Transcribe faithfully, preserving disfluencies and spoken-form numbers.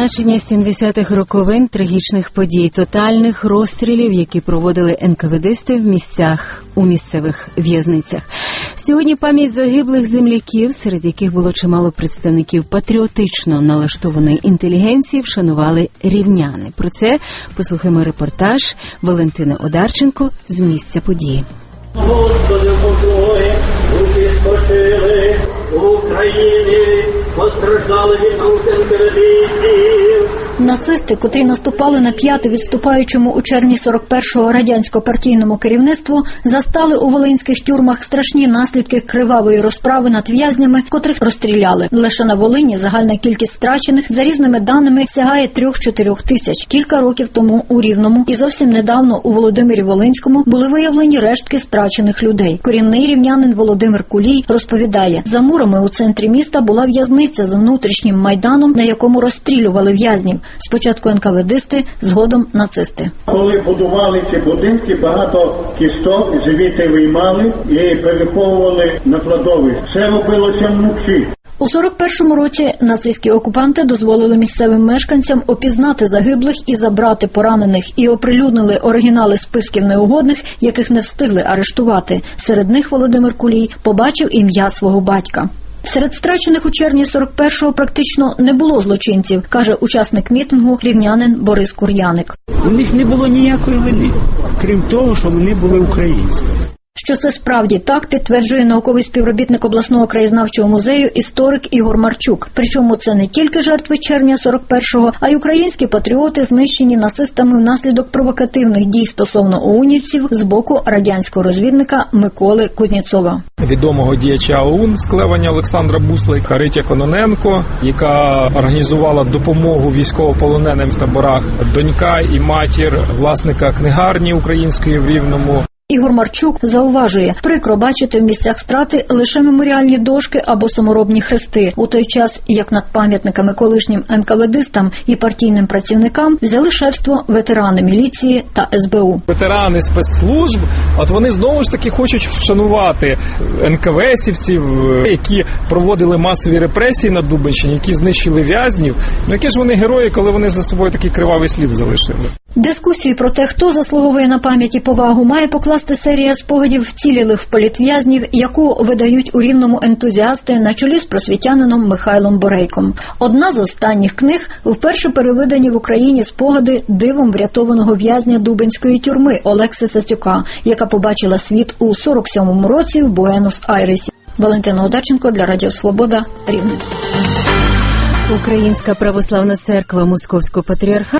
відзначення сімдесятих роковин трагічних подій, тотальних розстрілів, які проводили ен ка ве дисти в місцях, у місцевих в'язницях. Сьогодні пам'ять загиблих земляків, серед яких було чимало представників патріотично налаштованої інтелігенції, вшанували рівняни. Про це послухаємо репортаж Валентини Одарченко з місця події. Господи, покої, душі спочили, Україні постраждали від рук ен ка ве дистів. Нацисти, котрі наступали на п'яте відступаючому у червні сорок першого радянсько-партійному керівництву, застали у волинських тюрмах страшні наслідки кривавої розправи над в'язнями, котрих розстріляли. Лише на Волині загальна кількість страчених, за різними даними, сягає трьох-чотирьох тисяч. Кілька років тому у Рівному і зовсім недавно у Володимирі-Волинському були виявлені рештки страчених людей. Корінний рівнянин Володимир Кулій розповідає, за мурами у центрі міста була в'язниця з внутрішнім майданом, на якому розстрілювали в'язнів. Спочатку ен ка ве дисти, згодом нацисти. Коли будували ці будинки, багато кісток звідти виймали і переховували на кладовище. Все робилося вночі. У сорок першому році нацистські окупанти дозволили місцевим мешканцям опізнати загиблих і забрати поранених, і оприлюднили оригінали списків неугодних, яких не встигли арештувати. Серед них Володимир Кулій побачив ім'я свого батька. Серед страчених у червні сорок першого практично не було злочинців, каже учасник мітингу рівнянин Борис Кур'яник. У них не було ніякої вини, крім того, що вони були українськими. Що це справді так, підтверджує науковий співробітник обласного краєзнавчого музею історик Ігор Марчук. Причому це не тільки жертви червня сорок першого, а й українські патріоти, знищені нацистами внаслідок провокативних дій стосовно оунівців з боку радянського розвідника Миколи Кузнєцова. Відомого діяча ОУН склевання Олександра Бусла, Харитя Кононенко, яка організувала допомогу військовополоненим в таборах, донька і матір власника книгарні української в Рівному. Ігор Марчук зауважує, прикро бачити в місцях страти лише меморіальні дошки або саморобні хрести, у той час, як над пам'ятниками колишнім ен ка ве дистам і партійним працівникам взяли шефство ветерани міліції та ес бе у. Ветерани спецслужб, от вони знову ж таки хочуть вшанувати ен ка ве есівців, які проводили масові репресії на Дубенщині, які знищили в'язнів. Ну які ж вони герої, коли вони за собою такий кривавий слід залишили? Дискусію про те, хто заслуговує на пам'ять і повагу, має покласти серія спогадів вцілілих політв'язнів, яку видають у Рівному ентузіасти на чолі з просвітянином Михайлом Борейком. Одна з останніх книг вперше перевидані в Україні спогади дивом врятованого в'язня Дубенської тюрми Олекси Сацюка, яка побачила світ у сорок сьомому році в Буенос-Айресі. Валентина Одарченко для Радіо Свобода, Рівне. Українська православна церква Московського патріархату